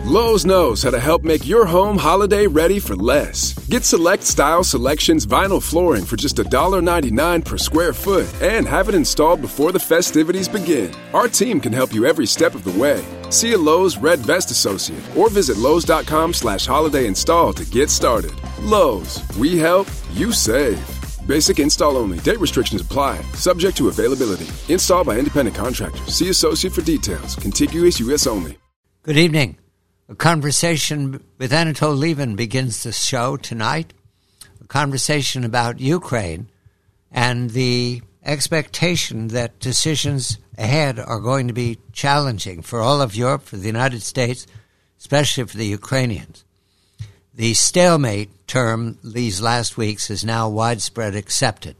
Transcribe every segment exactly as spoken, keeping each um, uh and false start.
Lowe's knows how to help make your home holiday ready for less. Get Select Style Selections vinyl flooring for just one ninety-nine per square foot and have it installed before the festivities begin. Our team can help you every step of the way. See a Lowe's Red Vest associate or visit Lowe's.com slash holiday install to get started. Lowe's, we help, you save. Basic install only. Date restrictions apply. Subject to availability. Installed by independent contractors. See associate for details. Contiguous U S only. Good evening. A conversation with Anatol Lieven begins the show tonight. A conversation about Ukraine and the expectation that decisions ahead are going to be challenging for all of Europe, for the United States, especially for the Ukrainians. The stalemate term these last weeks is now widespread accepted.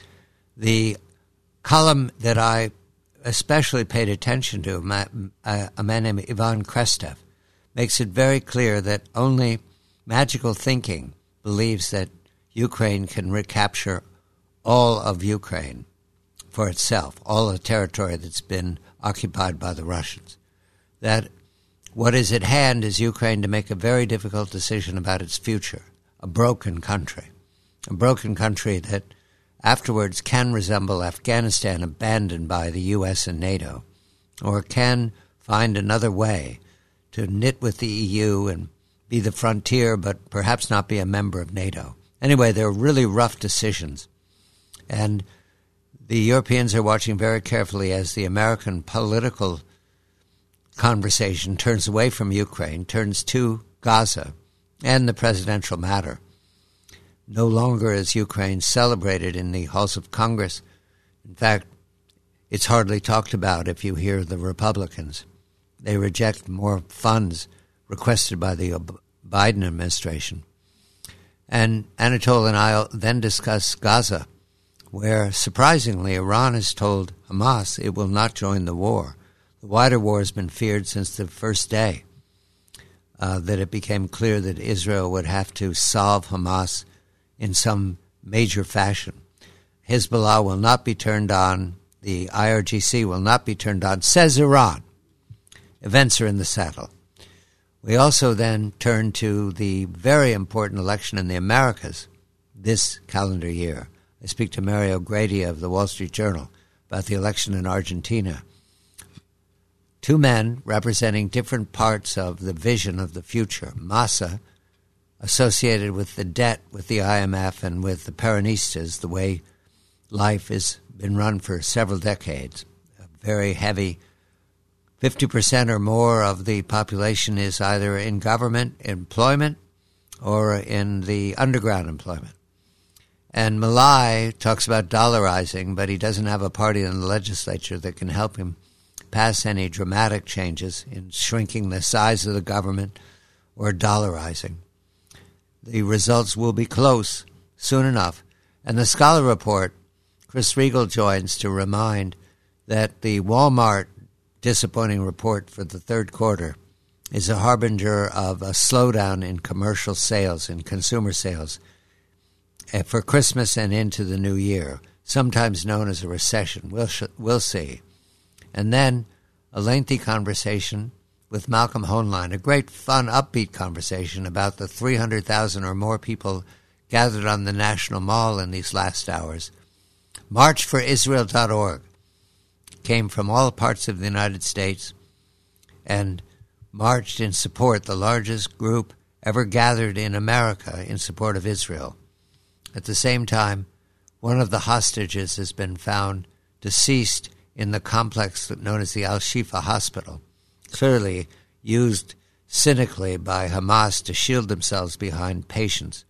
The column that I especially paid attention to, a man named Ivan Krestev, makes it very clear that only magical thinking believes that Ukraine can recapture all of Ukraine for itself, all the territory that's been occupied by the Russians. That what is at hand is Ukraine to make a very difficult decision about its future, a broken country, a broken country that afterwards can resemble Afghanistan abandoned by the U S and NATO, or can find another way to knit with the E U and be the frontier, but perhaps not be a member of NATO. Anyway, they're really rough decisions. And the Europeans are watching very carefully as the American political conversation turns away from Ukraine, turns to Gaza and the presidential matter. No longer is Ukraine celebrated in the halls of Congress. In fact, it's hardly talked about if you hear the Republicans. They reject more funds requested by the Biden administration. And Anatol and I then discuss Gaza, where, surprisingly, Iran has told Hamas it will not join the war. The wider war has been feared since the first day uh, that it became clear that Israel would have to solve Hamas in some major fashion. Hezbollah will not be turned on. The I R G C will not be turned on, says Iran. Events are in the saddle. We also then turn to the very important election in the Americas this calendar year. I speak to Mario Grady of the Wall Street Journal about the election in Argentina. Two men representing different parts of the vision of the future. Massa, associated with the debt with the I M F and with the Peronistas, the way life has been run for several decades, a very heavy fifty percent or more of the population is either in government employment or in the underground employment. And Milei talks about dollarizing, but he doesn't have a party in the legislature that can help him pass any dramatic changes in shrinking the size of the government or dollarizing. The results will be close soon enough. And the Scholar Report, Chris Riegel joins to remind that the Walmart disappointing report for the third quarter is a harbinger of a slowdown in commercial sales and consumer sales for Christmas and into the new year, sometimes known as a recession. We'll, sh- we'll see. And then a lengthy conversation with Malcolm Hoenlein, a great, fun, upbeat conversation about the three hundred thousand or more people gathered on the National Mall in these last hours. march for israel dot org came from all parts of the United States and marched in support, the largest group ever gathered in America in support of Israel. At the same time, one of the hostages has been found deceased in the complex known as the Al-Shifa Hospital, clearly used cynically by Hamas to shield themselves behind patients.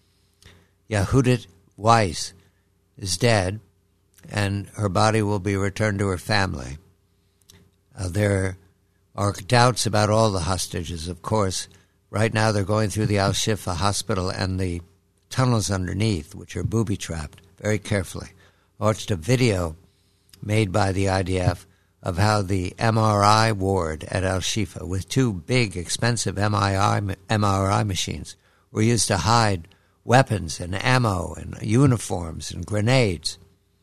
Yehudit Weiss is dead, and her body will be returned to her family. Uh, there are doubts about all the hostages, of course. Right now they're going through the Al-Shifa Hospital and the tunnels underneath, which are booby-trapped, very carefully. I watched a video made by the I D F of how the M R I ward at Al-Shifa, with two big, expensive M R I machines, were used to hide weapons and ammo and uniforms and grenades.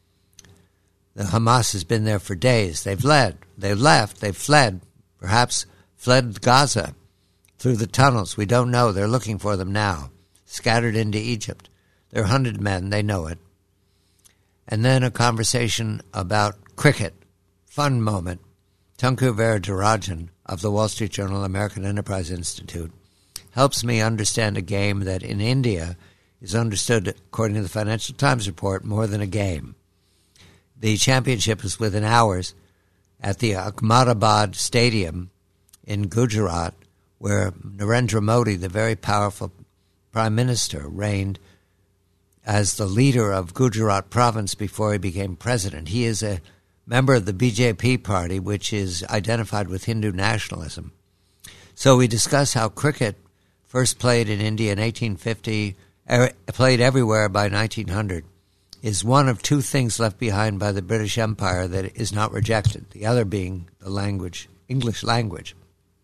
The Hamas has been there for days. They've led. They've left. They've fled. Perhaps fled Gaza. through the tunnels. We don't know. They're looking for them now, scattered into Egypt. They're hunted men. They know it. And then a conversation about cricket. Fun moment. Tunku Varadarajan of the Wall Street Journal American Enterprise Institute helps me understand a game that in India is understood, according to the Financial Times report, more than a game. The championship is within hours at the Ahmedabad Stadium in Gujarat, where Narendra Modi, the very powerful prime minister, reigned as the leader of Gujarat province before he became president. He is a member of the B J P party, which is identified with Hindu nationalism. So we discuss how cricket first played in India in eighteen fifty, er, played everywhere by nineteen hundred, is one of two things left behind by the British Empire that is not rejected, the other being the language, English language.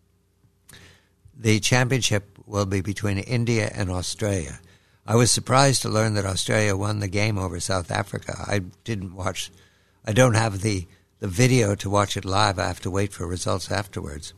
The championship will be between India and Australia. I was surprised to learn that Australia won the game over South Africa. I didn't watch, I don't have the, the video to watch it live. I have to wait for results afterwards.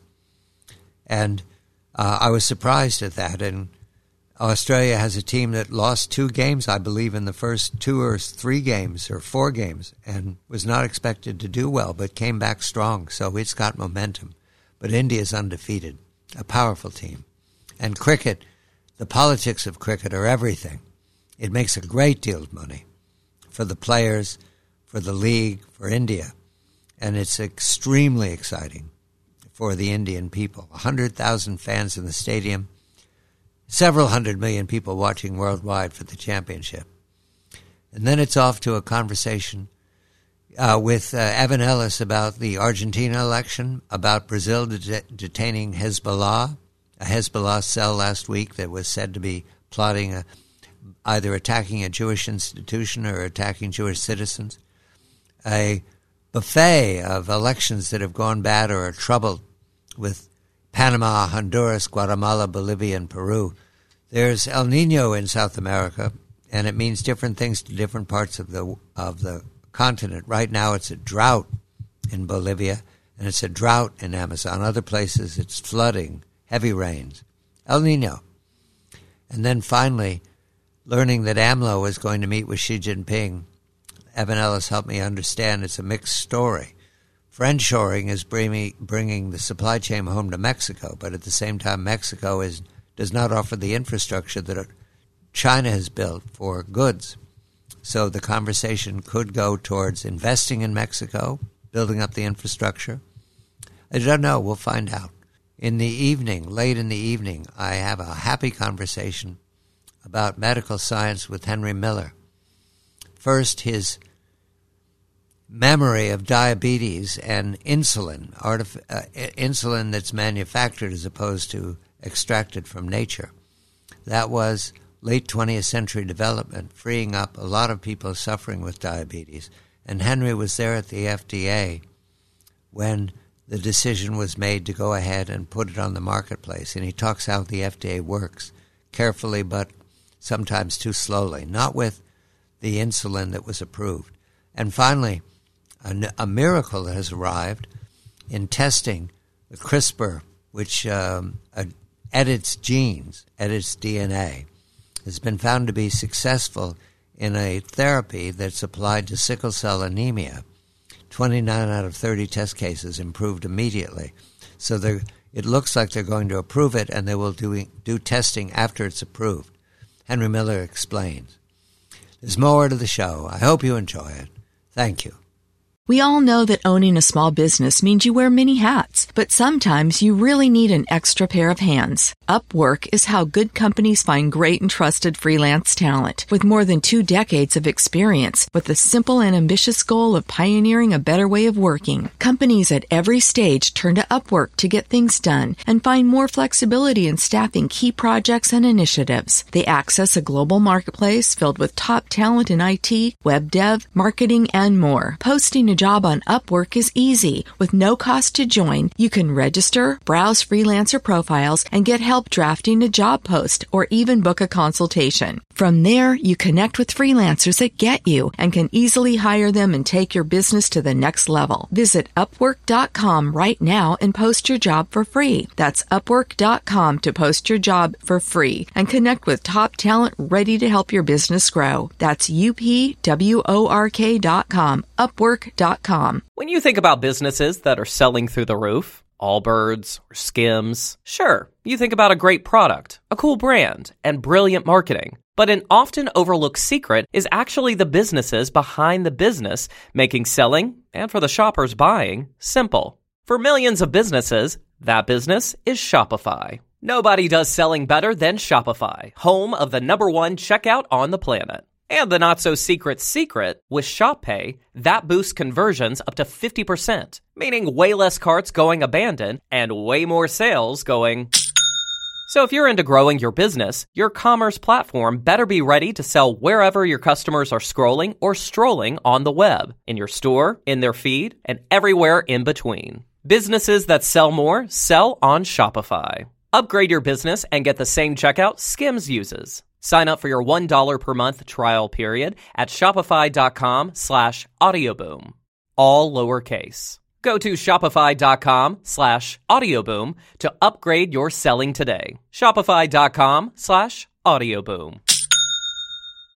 And uh, I was surprised at that. And Australia has a team that lost two games, I believe, in the first two or three games or four games and was not expected to do well, but came back strong. So it's got momentum. But India is undefeated, a powerful team. And cricket, the politics of cricket are everything. It makes a great deal of money for the players, for the league, for India. And it's extremely exciting for the Indian people. one hundred thousand fans in the stadium, several hundred million people watching worldwide for the championship. And then it's off to a conversation uh, with uh, Evan Ellis about the Argentina election, about Brazil det- detaining Hezbollah, a Hezbollah cell last week that was said to be plotting a, either attacking a Jewish institution or attacking Jewish citizens, a buffet of elections that have gone bad or are troubled with Panama, Honduras, Guatemala, Bolivia, and Peru. There's El Nino in South America, and it means different things to different parts of the of the continent. Right now it's a drought in Bolivia, and it's a drought in Amazon. Other places it's flooding, heavy rains. El Nino. And then finally, learning that AMLO is going to meet with Xi Jinping. Evan Ellis helped me understand it's a mixed story. Friendshoring is bringing, bringing the supply chain home to Mexico, but at the same time, Mexico is does not offer the infrastructure that China has built for goods. So the conversation could go towards investing in Mexico, building up the infrastructure. I don't know. We'll find out. In the evening, late in the evening, I have a happy conversation about medical science with Henry Miller. First, his memory of diabetes and insulin, artif- uh, insulin that's manufactured as opposed to extracted from nature. That was late twentieth century development, freeing up a lot of people suffering with diabetes. And Henry was there at the F D A when the decision was made to go ahead and put it on the marketplace. And he talks how the F D A works, carefully but sometimes too slowly, not with the insulin that was approved. And finally, a, a miracle has arrived in testing the CRISPR, which um, uh, edits genes, edits D N A, has been found to be successful in a therapy that's applied to sickle cell anemia. twenty-nine out of thirty test cases improved immediately. So it looks like they're going to approve it, and they will do, do testing after it's approved. Henry Miller explains. There's more to the show. I hope you enjoy it. Thank you. We all know that owning a small business means you wear many hats, but sometimes you really need an extra pair of hands. Upwork is how good companies find great and trusted freelance talent. With more than two decades of experience, with the simple and ambitious goal of pioneering a better way of working, companies at every stage turn to Upwork to get things done and find more flexibility in staffing key projects and initiatives. They access a global marketplace filled with top talent in I T, web dev, marketing, and more. Posting a job on Upwork is easy. With no cost to join, you can register, browse freelancer profiles, and get help drafting a job post or even book a consultation. From there, you connect with freelancers that get you and can easily hire them and take your business to the next level. Visit upwork dot com right now and post your job for free. That's upwork dot com to post your job for free and connect with top talent ready to help your business grow. That's U P W O R K dot com, upwork dot com. When you think about businesses that are selling through the roof, Allbirds or Skims, sure, you think about a great product, a cool brand, and brilliant marketing. But an often overlooked secret is actually the businesses behind the business, making selling, and for the shoppers buying, simple. For millions of businesses, that business is Shopify. Nobody does selling better than Shopify, home of the number one checkout on the planet. And the not-so-secret secret, with Shop Pay, that boosts conversions up to fifty percent, meaning way less carts going abandoned and way more sales going... So if you're into growing your business, your commerce platform better be ready to sell wherever your customers are scrolling or strolling on the web, in your store, in their feed, and everywhere in between. Businesses that sell more sell on Shopify. Upgrade your business and get the same checkout Skims uses. Sign up for your one dollar per month trial period at shopify.com slash audioboom. All lowercase. Go to shopify.com slash audioboom to upgrade your selling today. Shopify.com slash audioboom.